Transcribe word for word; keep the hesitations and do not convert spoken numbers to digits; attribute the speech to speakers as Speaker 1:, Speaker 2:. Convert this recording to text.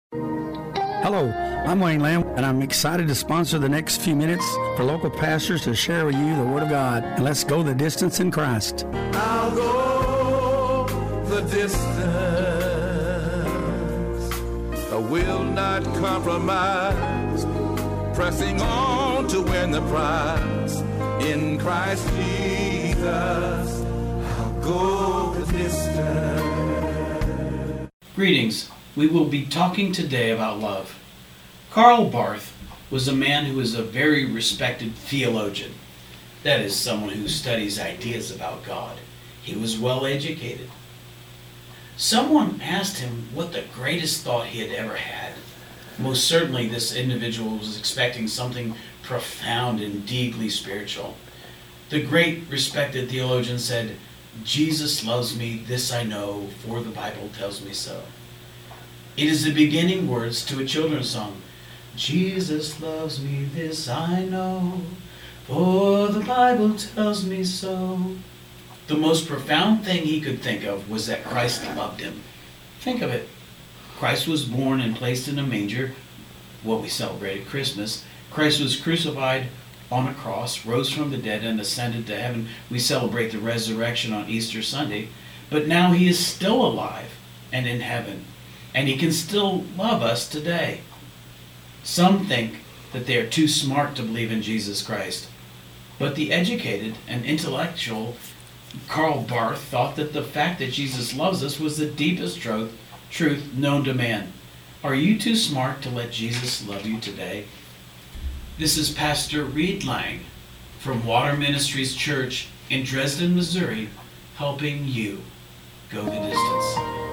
Speaker 1: Hello, I'm Wayne Lamb, and I'm excited to sponsor the next few minutes for local pastors to share with you the Word of God. And let's go the distance in Christ.
Speaker 2: I'll go the distance. I will not compromise. Pressing on to win the prize. In Christ Jesus, I'll go the distance.
Speaker 3: Greetings. We will be talking today about love. Karl Barth was a man who was a very respected theologian. That is, someone who studies ideas about God. He was well educated. Someone asked him what the greatest thought he had ever had. Most certainly this individual was expecting something profound and deeply spiritual. The great respected theologian said, "Jesus loves me, this I know, for the Bible tells me so." It is the beginning words to a children's song. Jesus loves me, this I know, for the Bible tells me so. The most profound thing he could think of was that Christ loved him. Think of it. Christ was born and placed in a manger, what we celebrate at Christmas. Christ was crucified on a cross, rose from the dead, and ascended to heaven. We celebrate the resurrection on Easter Sunday. But now he is still alive and in heaven. And he can still love us today. Some think that they are too smart to believe in Jesus Christ. But the educated and intellectual Karl Barth thought that the fact that Jesus loves us was the deepest truth, truth known to man. Are you too smart to let Jesus love you today? This is Pastor Reed Lang from Water Ministries Church in Dresden, Missouri, helping you go the distance.